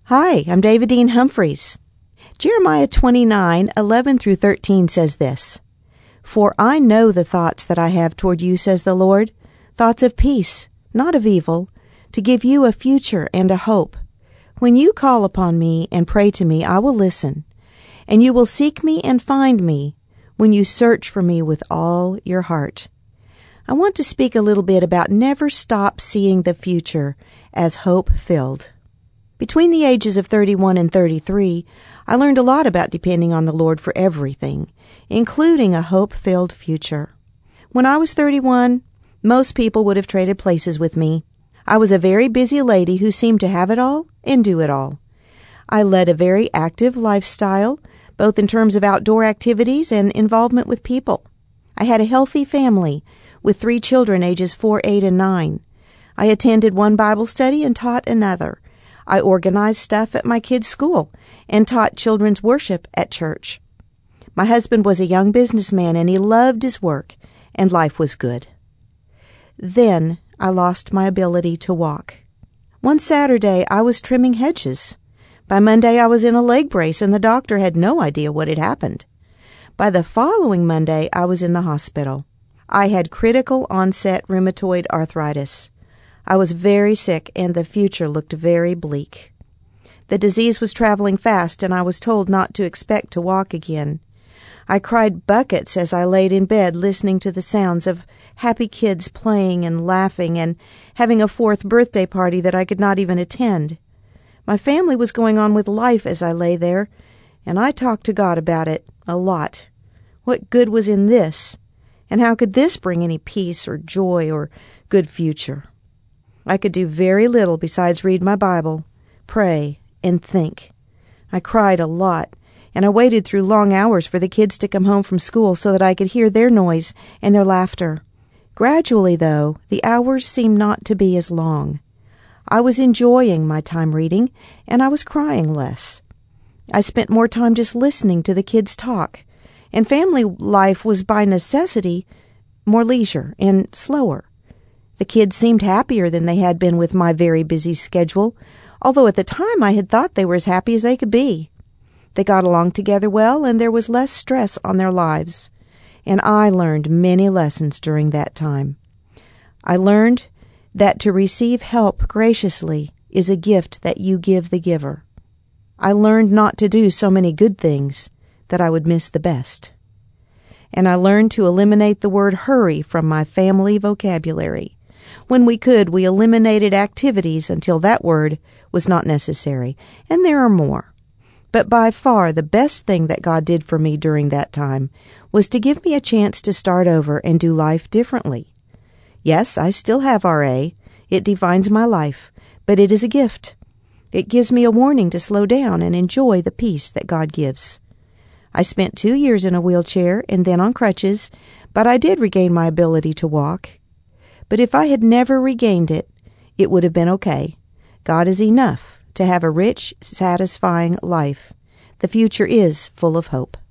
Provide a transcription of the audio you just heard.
Hi, I'm David Dean Humphreys. Jeremiah 29:11-13 says this, "For I know the thoughts that I have toward you, says the Lord, thoughts of peace, not of evil, to give you a future and a hope. When you call upon me and pray to me, I will listen, and you will seek me and find me when you search for me with all your heart." I want to speak a little bit about never stop seeing the future as hope-filled. Between the ages of 31 and 33, I learned a lot about depending on the Lord for everything, including a hope-filled future. When I was 31, most people would have traded places with me. I was a very busy lady who seemed to have it all and do it all. I led a very active lifestyle, both in terms of outdoor activities and involvement with people. I had a healthy family with 3 children ages 4, 8, and 9. I attended one Bible study and taught another. I organized stuff at my kids' school and taught children's worship at church. My husband was a young businessman and he loved his work, and life was good. Then I lost my ability to walk. One Saturday I was trimming hedges. By Monday I was in a leg brace and the doctor had no idea what had happened. By the following Monday I was in the hospital. I had critical onset rheumatoid arthritis. I was very sick and the future looked very bleak. The disease was traveling fast and I was told not to expect to walk again. I cried buckets as I laid in bed listening to the sounds of happy kids playing and laughing and having a 4th birthday party that I could not even attend. My family was going on with life as I lay there, and I talked to God about it a lot. What good was in this? And how could this bring any peace or joy or good future? I could do very little besides read my Bible, pray, and think. I cried a lot, and I waited through long hours for the kids to come home from school so that I could hear their noise and their laughter. Gradually, though, the hours seemed not to be as long. I was enjoying my time reading, and I was crying less. I spent more time just listening to the kids talk, and family life was by necessity more leisure and slower. The kids seemed happier than they had been with my very busy schedule, although at the time I had thought they were as happy as they could be. They got along together well, and there was less stress on their lives. And I learned many lessons during that time. I learned that to receive help graciously is a gift that you give the giver. I learned not to do so many good things that I would miss the best. And I learned to eliminate the word hurry from my family vocabulary. When we could, we eliminated activities until that word was not necessary, and there are more. But by far the best thing that God did for me during that time was to give me a chance to start over and do life differently. Yes, I still have RA. It defines my life, but it is a gift. It gives me a warning to slow down and enjoy the peace that God gives. I spent 2 years in a wheelchair and then on crutches, but I did regain my ability to walk. But if I had never regained it, it would have been okay. God is enough to have a rich, satisfying life. The future is full of hope.